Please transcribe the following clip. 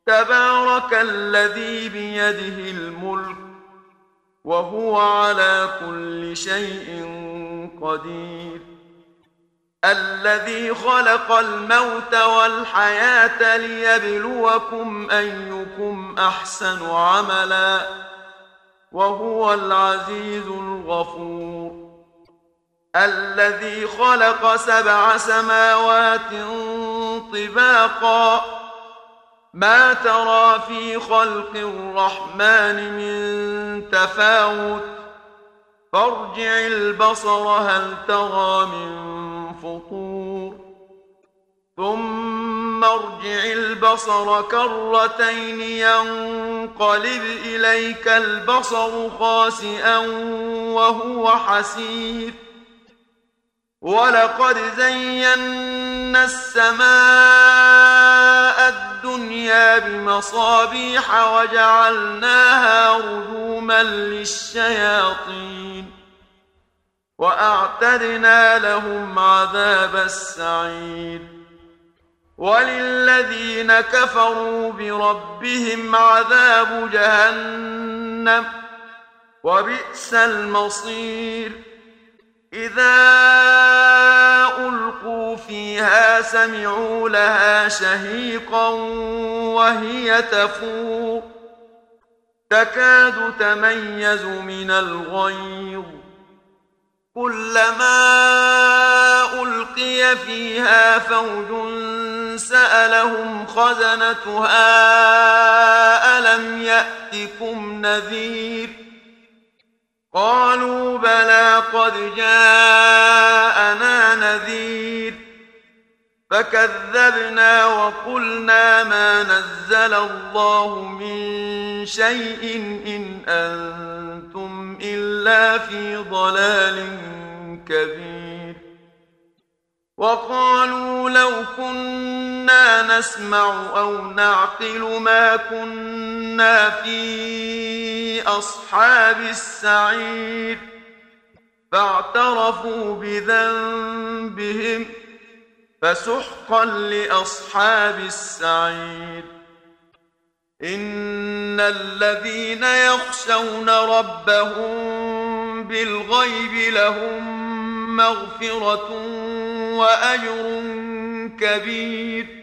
تبارك الذي بيده الملك وهو على كل شيء قدير. الذي خلق الموت والحياة ليبلوكم أيكم أحسن عملا وهو العزيز الغفور. الذي خلق 7 سماوات طباقا ما ترى في خلق الرحمن من تفاوت فارجع البصر هل ترى من فطور ثم ارجع البصر كرتين ينقلب إليك البصر خاسئا وهو حسير. ولقد زينا السماء الدنيا بمصابيح وجعلناها رجوما للشياطين وأعتدنا لهم عذاب السعير. وللذين كفروا بربهم عذاب جهنم وبئس المصير. إذا ألقوا فيها سمعوا لها شهيقا وهي تفور تكاد تميز من الغيظ كلما ألقي فيها فوج سألهم خزنتها ألم يأتكم نذير قالوا بلى قد جاءنا نذير فكذبنا وقلنا ما نزل الله من شيء إن أنتم إلا في ضلال كبير. وقالوا لو كنا نسمع أو نعقل ما كنا في أصحاب السعير فاعترفوا بذنبهم فسحقا لأصحاب السعير. إن الذين يخشون ربهم بالغيب لهم مغفرة وأجر كبير.